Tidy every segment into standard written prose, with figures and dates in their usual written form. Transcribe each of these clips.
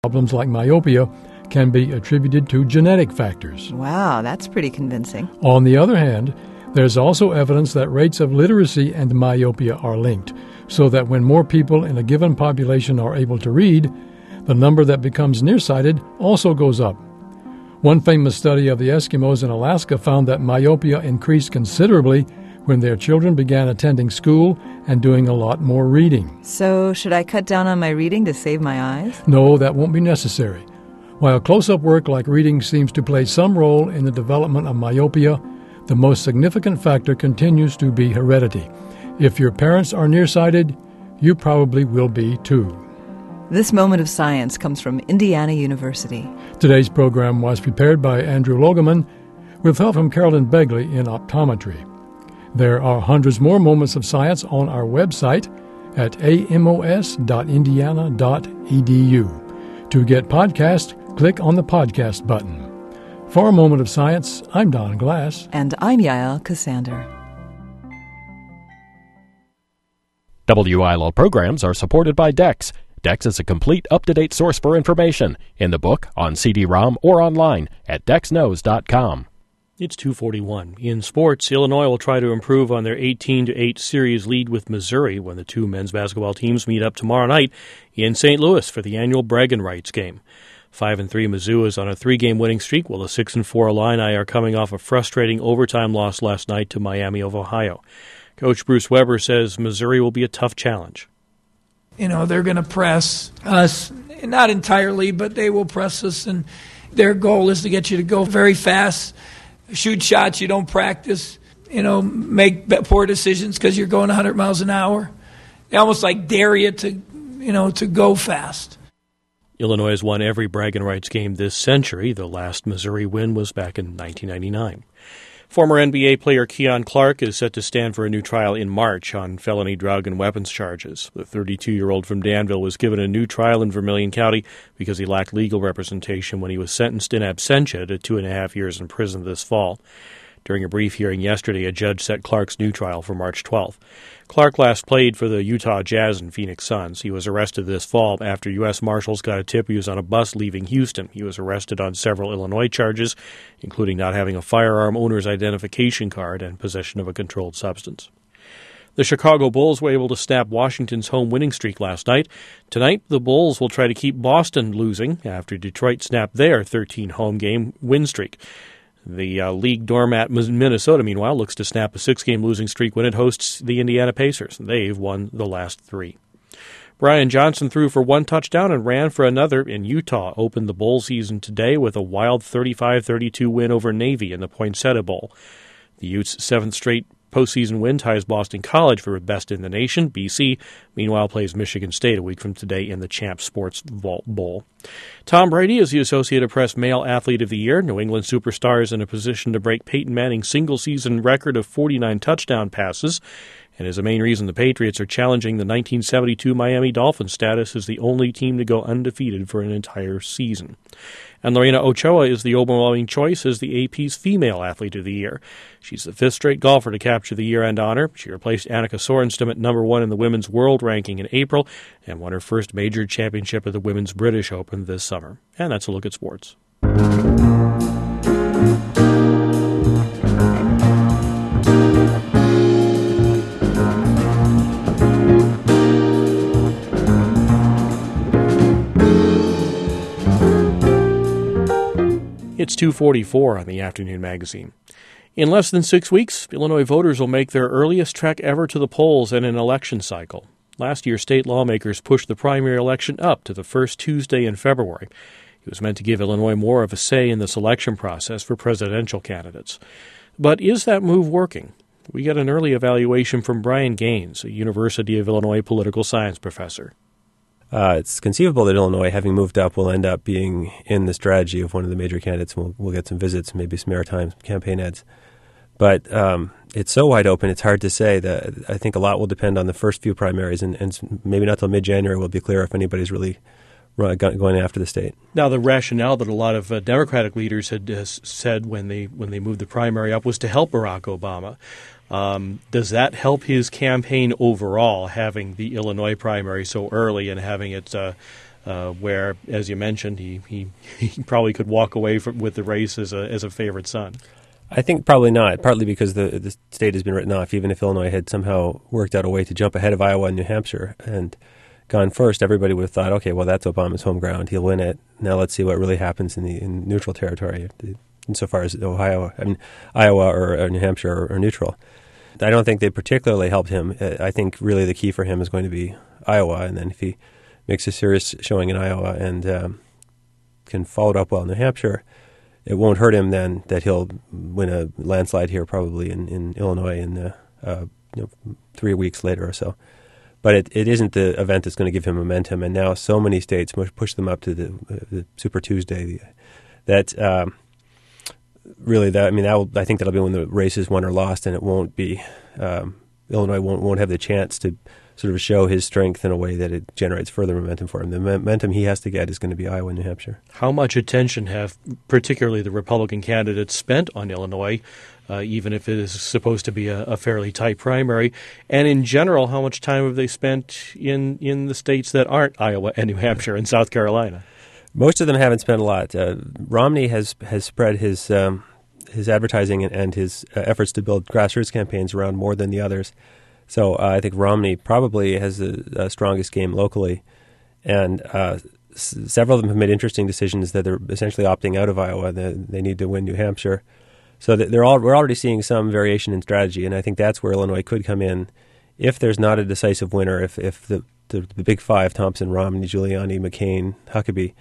Problems like myopia can be attributed to genetic factors. Wow, that's pretty convincing. On the other hand, there's also evidence that rates of literacy and myopia are linked, so that when more people in a given population are able to read, the number that becomes nearsighted also goes up. One famous study of the Eskimos in Alaska found that myopia increased considerably when their children began attending school and doing a lot more reading. So, should I cut down on my reading to save my eyes? No, that won't be necessary. While close-up work like reading seems to play some role in the development of myopia, the most significant factor continues to be heredity. If your parents are nearsighted, you probably will be too. This moment of science comes from Indiana University. Today's program was prepared by Andrew Logeman with help from Carolyn Begley in optometry. There are hundreds more moments of science on our website at amos.indiana.edu. To get podcasts, click on the podcast button. For a moment of science, I'm Don Glass. And I'm Yael Cassander. WILO programs are supported by DEX. DEX is a complete, up-to-date source for information in the book, on CD-ROM, or online at dexknows.com. It's 2:41. In sports, Illinois will try to improve on their 18-8 series lead with Missouri when the two men's basketball teams meet up tomorrow night in St. Louis for the annual Bragging Rights game. 5-3 Mizzou is on a 3-game winning streak, while the 6-4 Illini are coming off a frustrating overtime loss last night to Miami of Ohio. Coach Bruce Weber says Missouri will be a tough challenge. You know, they're going to press us, not entirely, but they will press us, and their goal is to get you to go very fast, shoot shots you don't practice, make poor decisions because you're going 100 miles an hour. They almost like dare you to go fast. Illinois has won every Bragging Rights game this century. The last Missouri win was back in 1999. Former NBA player Keon Clark is set to stand for a new trial in March on felony drug and weapons charges. The 32-year-old from Danville was given a new trial in Vermilion County because he lacked legal representation when he was sentenced in absentia to 2.5 years in prison this fall. During a brief hearing yesterday, a judge set Clark's new trial for March 12th. Clark last played for the Utah Jazz and Phoenix Suns. He was arrested this fall after U.S. Marshals got a tip he was on a bus leaving Houston. He was arrested on several Illinois charges, including not having a firearm owner's identification card and possession of a controlled substance. The Chicago Bulls were able to snap Washington's home winning streak last night. Tonight, the Bulls will try to keep Boston losing after Detroit snapped their 13-home-game win streak. The league doormat Minnesota, meanwhile, looks to snap a 6-game losing streak when it hosts the Indiana Pacers. They've won the last 3. Brian Johnson threw for 1 touchdown and ran for another in Utah. Opened the bowl season today with a wild 35-32 win over Navy in the Poinsettia Bowl. The Utes' 7th straight postseason win ties Boston College for best in the nation. BC, meanwhile, plays Michigan State a week from today in the Champs Sports Bowl. Tom Brady is the Associated Press Male Athlete of the Year. New England superstar is in a position to break Peyton Manning's single-season record of 49 touchdown passes, and is the main reason the Patriots are challenging the 1972 Miami Dolphins' status as the only team to go undefeated for an entire season. And Lorena Ochoa is the overwhelming choice as the AP's Female Athlete of the Year. She's the 5th straight golfer to capture the year-end honor. She replaced Annika Sorenstam at number 1 in the women's world ranking in April and won her first major championship at the Women's British Open this summer. And that's a look at sports. It's 2:44 on the Afternoon Magazine. In less than 6 weeks, Illinois voters will make their earliest trek ever to the polls in an election cycle. Last year, state lawmakers pushed the primary election up to the first Tuesday in February. It was meant to give Illinois more of a say in the selection process for presidential candidates. But is that move working? We get an early evaluation from Brian Gaines, a University of Illinois political science professor. It's conceivable that Illinois, having moved up, will end up being in the strategy of one of the major candidates. We'll get some visits, maybe some airtime, some campaign ads. But it's so wide open, it's hard to say. I think a lot will depend on the first few primaries, and maybe not till mid-January will be clear if anybody's really going after the state. Now, the rationale that a lot of Democratic leaders had said when they moved the primary up was to help Barack Obama. Does that help his campaign overall, having the Illinois primary so early and having it where, as you mentioned, he probably could walk away with the race as a favorite son. I think probably not, partly because the state has been written off. Even if Illinois had somehow worked out a way to jump ahead of Iowa and New Hampshire and gone first, everybody would have thought, okay, well, that's Obama's home ground. He'll win it. Now let's see what really happens in neutral territory, insofar as Iowa or New Hampshire or neutral. I don't think they particularly helped him. I think really the key for him is going to be Iowa, and then if he makes a serious showing in Iowa and can follow it up well in New Hampshire, it won't hurt him then that he'll win a landslide here probably in Illinois in 3 weeks later or so. But it isn't the event that's going to give him momentum. And now so many states push them up to the Super Tuesday. I think that'll be when the race is won or lost, and it won't be Illinois won't have the chance to sort of show his strength in a way that it generates further momentum for him. The momentum he has to get is going to be Iowa and New Hampshire. How much attention have particularly the Republican candidates spent on Illinois, even if it is supposed to be a fairly tight primary? And in general, how much time have they spent in the states that aren't Iowa and New Hampshire and South Carolina? Most of them haven't spent a lot. Romney has spread his advertising and his efforts to build grassroots campaigns around more than the others. So I think Romney probably has the strongest game locally, and several of them have made interesting decisions that they're essentially opting out of Iowa. They need to win New Hampshire, so that we're already seeing some variation in strategy, and I think that's where Illinois could come in if there's not a decisive winner. If the big five, Thompson, Romney, Giuliani, McCain, Huckabee,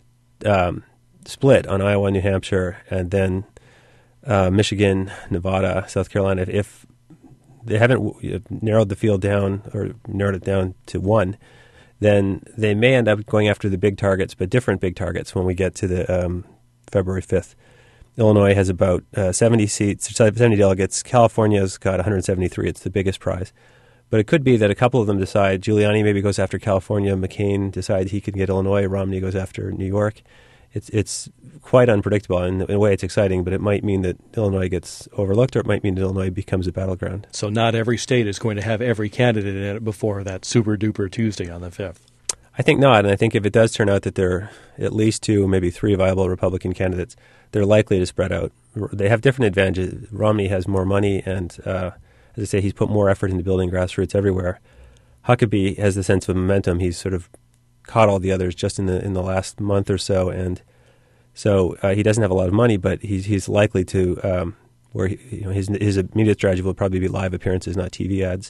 split on Iowa and New Hampshire, and then Michigan, Nevada, South Carolina, if they haven't narrowed the field down or narrowed it down to one, then they may end up going after the big targets, but different big targets when we get to the February 5th. Illinois has about 70 seats, 70 delegates. California's got 173. It's the biggest prize. But it could be that a couple of them decide, Giuliani maybe goes after California, McCain decides he can get Illinois, Romney goes after New York. It's quite unpredictable. In a way, it's exciting, but it might mean that Illinois gets overlooked, or it might mean that Illinois becomes a battleground. So not every state is going to have every candidate in it before that super-duper Tuesday on the 5th. I think not, and I think if it does turn out that there are at least 2, maybe 3 viable Republican candidates, they're likely to spread out. They have different advantages. Romney has more money, and as I say, he's put more effort into building grassroots everywhere. Huckabee has the sense of momentum. He's sort of caught all the others just in the last month or so, and so he doesn't have a lot of money, but he's likely to where his immediate strategy will probably be live appearances, not TV ads,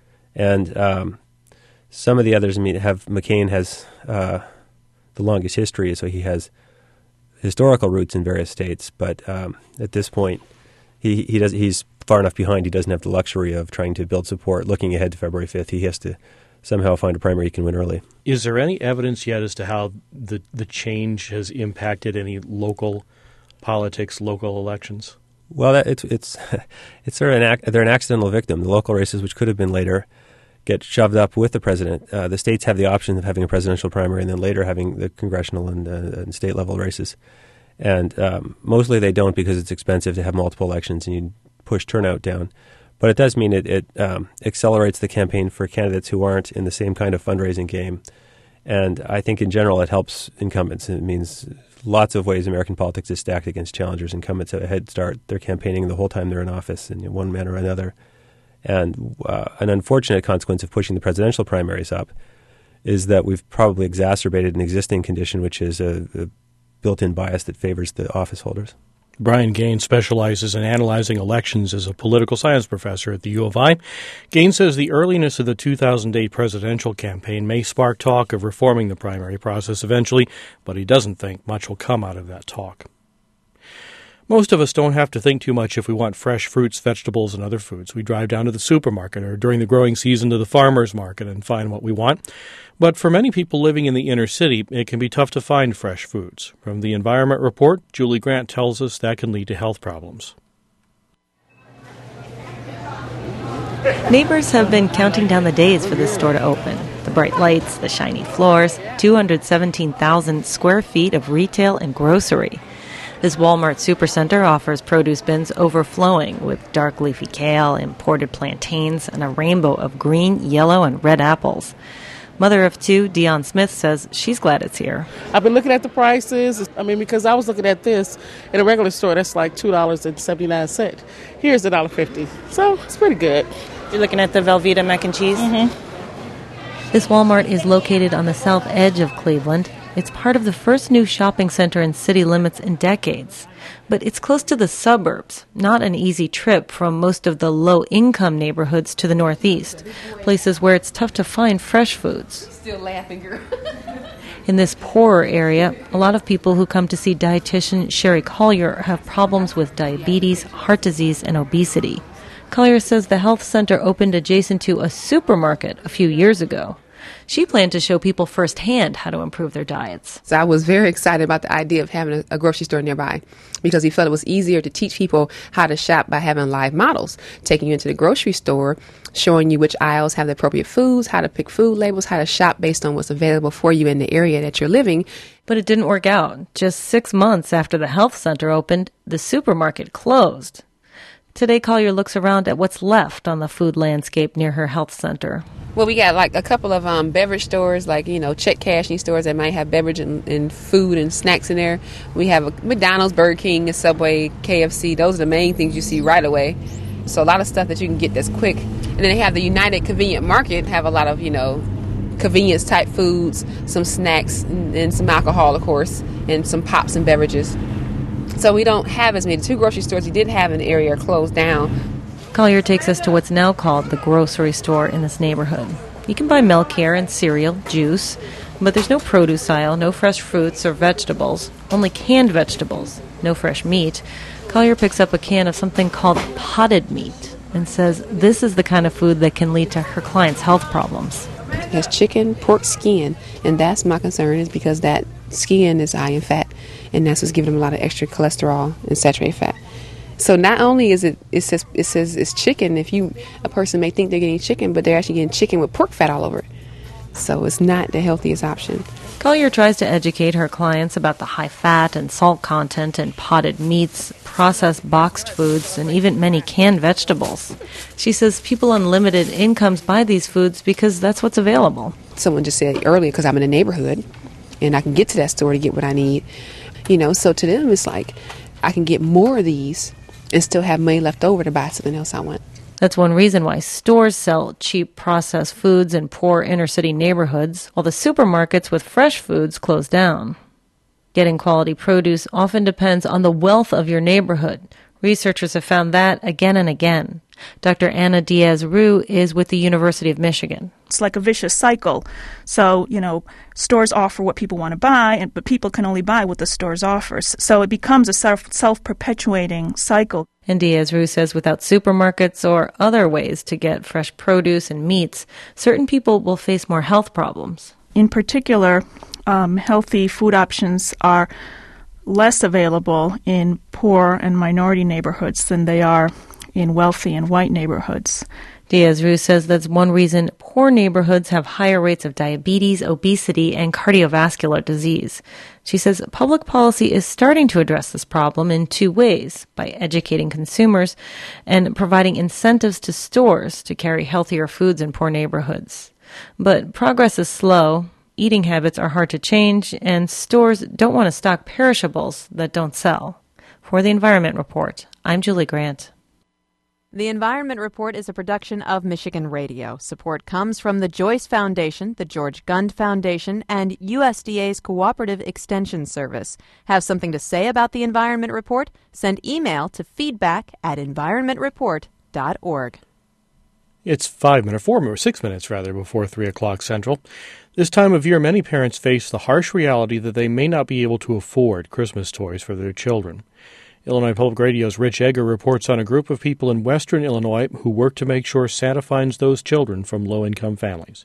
and some of the others. McCain has the longest history, so he has historical roots in various states, but at this point, he's far enough behind. He doesn't have the luxury of trying to build support looking ahead to February 5th. He has to somehow find a primary he can win early. Is there any evidence yet as to how the change has impacted any local politics, local elections? Well, it's sort of they're an accidental victim. The local races, which could have been later, get shoved up with the president. The states have the option of having a presidential primary and then later having the congressional and state level races. And mostly they don't because it's expensive to have multiple elections and you push turnout down. But it does mean it accelerates the campaign for candidates who aren't in the same kind of fundraising game. And I think in general it helps incumbents. It means lots of ways American politics is stacked against challengers. Incumbents have a head start. They're campaigning the whole time they're in office in one manner or another. And an unfortunate consequence of pushing the presidential primaries up is that we've probably exacerbated an existing condition, which is a built-in bias that favors the office holders. Brian Gaines specializes in analyzing elections as a political science professor at the U of I. Gaines says the earliness of the 2008 presidential campaign may spark talk of reforming the primary process eventually, but he doesn't think much will come out of that talk. Most of us don't have to think too much if we want fresh fruits, vegetables, and other foods. We drive down to the supermarket or during the growing season to the farmer's market and find what we want. But for many people living in the inner city, it can be tough to find fresh foods. From the Environment Report, Julie Grant tells us that can lead to health problems. Neighbors have been counting down the days for this store to open. The bright lights, the shiny floors, 217,000 square feet of retail and grocery. This Walmart supercenter offers produce bins overflowing with dark leafy kale, imported plantains, and a rainbow of green, yellow, and red apples. Mother of two, Dion Smith, says she's glad it's here. I've been looking at the prices. Because I was looking at this in a regular store, that's like $2.79. Here's $1.50. So it's pretty good. You're looking at the Velveeta mac and cheese? Mm-hmm. This Walmart is located on the south edge of Cleveland. It's part of the first new shopping center in city limits in decades. But it's close to the suburbs, not an easy trip from most of the low-income neighborhoods to the northeast, places where it's tough to find fresh foods. Still laughing, girl. In this poorer area, a lot of people who come to see dietitian Sherry Collier have problems with diabetes, heart disease, and obesity. Collier says the health center opened adjacent to a supermarket a few years ago. She planned to show people firsthand how to improve their diets. So I was very excited about the idea of having a grocery store nearby because we felt it was easier to teach people how to shop by having live models, taking you into the grocery store, showing you which aisles have the appropriate foods, how to pick food labels, how to shop based on what's available for you in the area that you're living. But it didn't work out. Just 6 months after the health center opened, the supermarket closed. Today, Collier looks around at what's left on the food landscape near her health center. Well, we got like a couple of beverage stores, like, check cashing stores that might have beverage and food and snacks in there. We have a McDonald's, Burger King, a Subway, KFC. Those are the main things you see right away. So a lot of stuff that you can get that's quick. And then they have the United Convenient Market, have a lot of, convenience type foods, some snacks and some alcohol, of course, and some pops and beverages. So we don't have as many. The two grocery stores we did have in the area are closed down. Collier takes us to what's now called the grocery store in this neighborhood. You can buy milk here and cereal, juice, but there's no produce aisle, no fresh fruits or vegetables, only canned vegetables, no fresh meat. Collier picks up a can of something called potted meat and says this is the kind of food that can lead to her clients' health problems. It has chicken, pork skin, and that's my concern is because that skin is high in fat, and that's what's giving them a lot of extra cholesterol and saturated fat. So not only is it says it's chicken, a person may think they're getting chicken, but they're actually getting chicken with pork fat all over it. So it's not the healthiest option. Collier tries to educate her clients about the high fat and salt content in potted meats, processed boxed foods, and even many canned vegetables. She says people on limited incomes buy these foods because that's what's available. Someone just said earlier, because I'm in a neighborhood and I can get to that store to get what I need. So to them it's like I can get more of these and still have money left over to buy something else I want. That's one reason why stores sell cheap processed foods in poor inner-city neighborhoods, while the supermarkets with fresh foods close down. Getting quality produce often depends on the wealth of your neighborhood. Researchers have found that again and again. Dr. Anna Diaz-Rue is with the University of Michigan. It's like a vicious cycle. So, stores offer what people want to buy, but people can only buy what the stores offers. So it becomes a self-perpetuating cycle. And Diaz-Rue says without supermarkets or other ways to get fresh produce and meats, certain people will face more health problems. In particular, healthy food options are less available in poor and minority neighborhoods than they are in wealthy and white neighborhoods. Diaz-Rue says that's one reason poor neighborhoods have higher rates of diabetes, obesity, and cardiovascular disease. She says public policy is starting to address this problem in two ways, by educating consumers and providing incentives to stores to carry healthier foods in poor neighborhoods. But progress is slow, eating habits are hard to change, and stores don't want to stock perishables that don't sell. For the Environment Report, I'm Julie Grant. The Environment Report is a production of Michigan Radio. Support comes from the Joyce Foundation, the George Gund Foundation, and USDA's Cooperative Extension Service. Have something to say about the Environment Report? Send email to feedback@environmentreport.org. It's 6 minutes before 3 o'clock Central. This time of year, many parents face the harsh reality that they may not be able to afford Christmas toys for their children. Illinois Public Radio's Rich Egger reports on a group of people in western Illinois who work to make sure Santa finds those children from low-income families.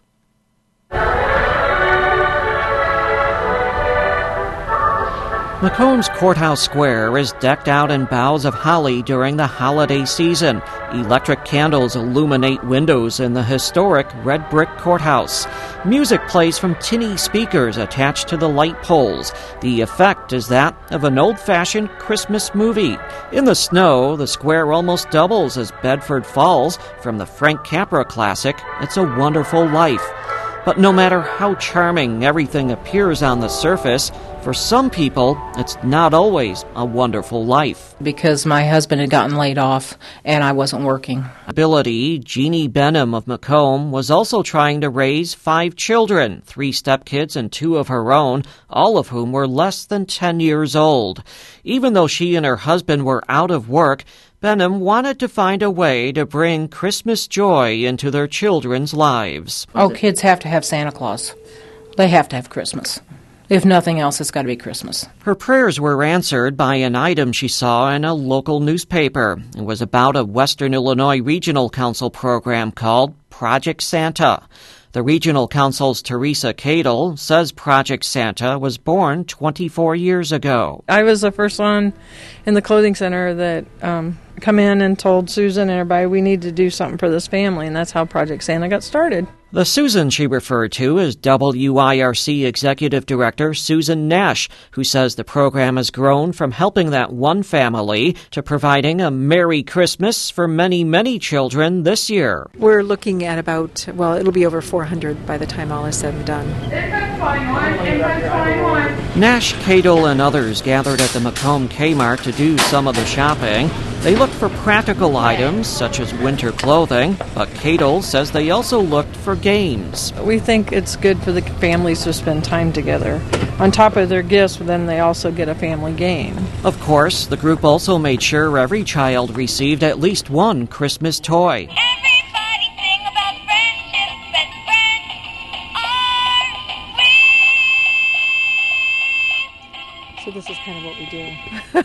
McCombs Courthouse Square is decked out in boughs of holly during the holiday season. Electric candles illuminate windows in the historic red brick courthouse. Music plays from tinny speakers attached to the light poles. The effect is that of an old-fashioned Christmas movie. In the snow, the square almost doubles as Bedford Falls from the Frank Capra classic, It's a Wonderful Life. But no matter how charming everything appears on the surface, for some people, it's not always a wonderful life. Because my husband had gotten laid off and I wasn't working. Ability, Jeannie Benham of Macomb, was also trying to raise 5 children, 3 stepkids and 2 of her own, all of whom were less than 10 years old. Even though she and her husband were out of work, Benham wanted to find a way to bring Christmas joy into their children's lives. Oh, kids have to have Santa Claus. They have to have Christmas. If nothing else, it's got to be Christmas. Her prayers were answered by an item she saw in a local newspaper. It was about a Western Illinois Regional Council program called Project Santa. The Regional Council's Teresa Cadle says Project Santa was born 24 years ago. I was the first one in the clothing center that come in and told Susan and everybody we need to do something for this family, and that's how Project Santa got started. The Susan she referred to is WIRC Executive Director Susan Nash, who says the program has grown from helping that one family to providing a Merry Christmas for many, many children this year. We're looking at about, it'll be over 400 by the time all is said and done. Nash, Cadle, and others gathered at the Macomb Kmart to do some of the shopping. They looked for practical items, such as winter clothing, but Cadle says they also looked for games. We think it's good for the families to spend time together. On top of their gifts, then they also get a family game. Of course, the group also made sure every child received at least one Christmas toy. Everybody sing about friendship, best friends are we. So this is kind of what we do.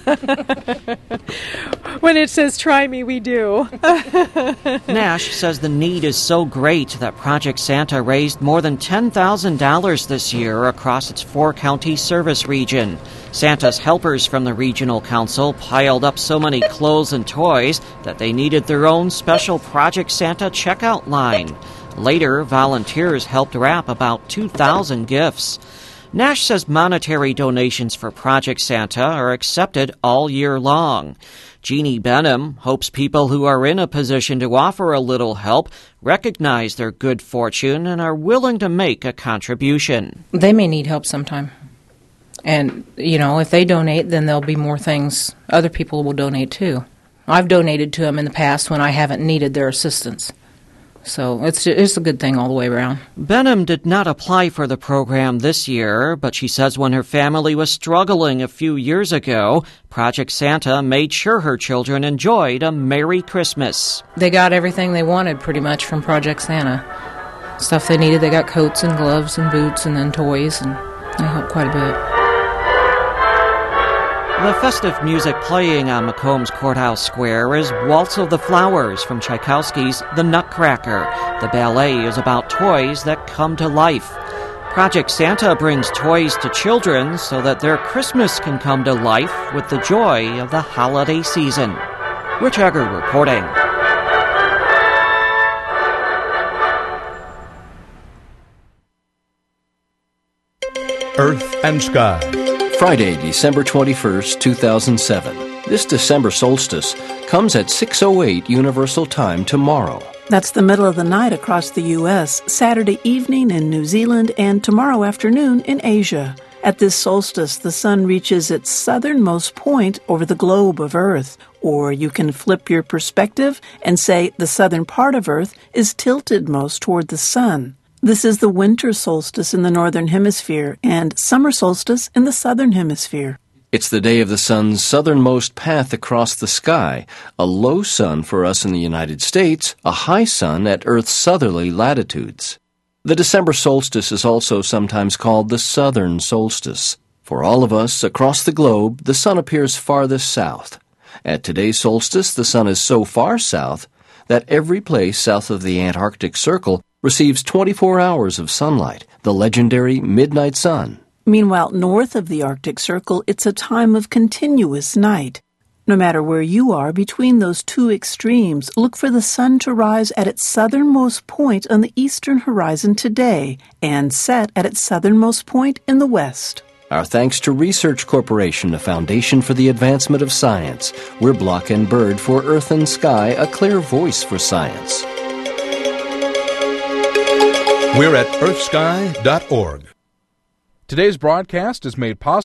When it says try me, we do. Nash says the need is so great that Project Santa raised more than $10,000 this year across its 4-county service region. Santa's helpers from the Regional Council piled up so many clothes and toys that they needed their own special Project Santa checkout line. Later, volunteers helped wrap about 2,000 gifts. Nash says monetary donations for Project Santa are accepted all year long. Jeannie Benham hopes people who are in a position to offer a little help recognize their good fortune and are willing to make a contribution. They may need help sometime. And, if they donate, then there'll be more things other people will donate too. I've donated to them in the past when I haven't needed their assistance. So it's a good thing all the way around. Benham did not apply for the program this year, but she says when her family was struggling a few years ago, Project Santa made sure her children enjoyed a Merry Christmas. They got everything they wanted pretty much from Project Santa. Stuff they needed, they got coats and gloves and boots and then toys, and they helped quite a bit. The festive music playing on Macomb's Courthouse Square is Waltz of the Flowers from Tchaikovsky's The Nutcracker. The ballet is about toys that come to life. Project Santa brings toys to children so that their Christmas can come to life with the joy of the holiday season. Rich Egger reporting. Earth and Sky. Friday, December 21st, 2007. This December solstice comes at 6:08 Universal Time tomorrow. That's the middle of the night across the U.S., Saturday evening in New Zealand, and tomorrow afternoon in Asia. At this solstice, the sun reaches its southernmost point over the globe of Earth. Or you can flip your perspective and say the southern part of Earth is tilted most toward the sun. This is the winter solstice in the northern hemisphere and summer solstice in the southern hemisphere. It's the day of the sun's southernmost path across the sky, a low sun for us in the United States, a high sun at Earth's southerly latitudes. The December solstice is also sometimes called the southern solstice. For all of us across the globe, the sun appears farthest south. At today's solstice, the sun is so far south that every place south of the Antarctic Circle receives 24 hours of sunlight, the legendary midnight sun. Meanwhile, north of the Arctic Circle, it's a time of continuous night. No matter where you are between those two extremes, look for the sun to rise at its southernmost point on the eastern horizon today and set at its southernmost point in the west. Our thanks to Research Corporation, a foundation for the advancement of science. We're Block and Bird for Earth and Sky, a clear voice for science. We're at earthsky.org. Today's broadcast is made possible